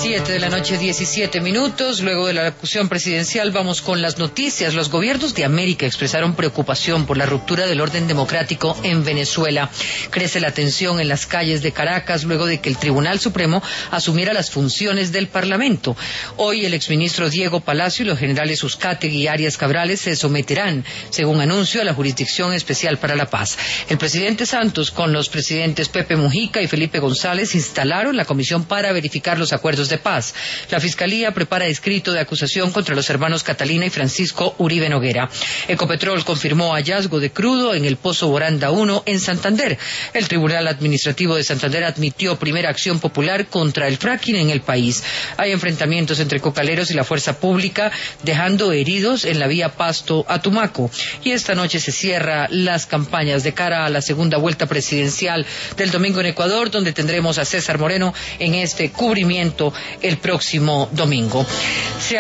7:17 a.m. Luego de la locución presidencial vamos con las noticias. Los gobiernos de América expresaron preocupación por la ruptura del orden democrático en Venezuela. Crece la tensión en las calles de Caracas luego de que el Tribunal Supremo asumiera las funciones del Parlamento. Hoy el exministro Diego Palacio y los generales Uzcategui y Arias Cabrales se someterán, según anuncio, a la Jurisdicción Especial para la Paz. El presidente Santos con los presidentes Pepe Mujica y Felipe González instalaron la comisión para verificar los acuerdos de paz. La Fiscalía prepara escrito de acusación contra los hermanos Catalina y Francisco Uribe Noguera. Ecopetrol confirmó hallazgo de crudo en el Pozo Boranda 1 en Santander. El Tribunal Administrativo de Santander admitió primera acción popular contra el fracking en el país. Hay enfrentamientos entre cocaleros y la fuerza pública, dejando heridos en la vía Pasto a Tumaco. Y esta noche se cierra las campañas de cara a la segunda vuelta presidencial del domingo en Ecuador, donde tendremos a César Moreno en este cubrimiento el próximo domingo.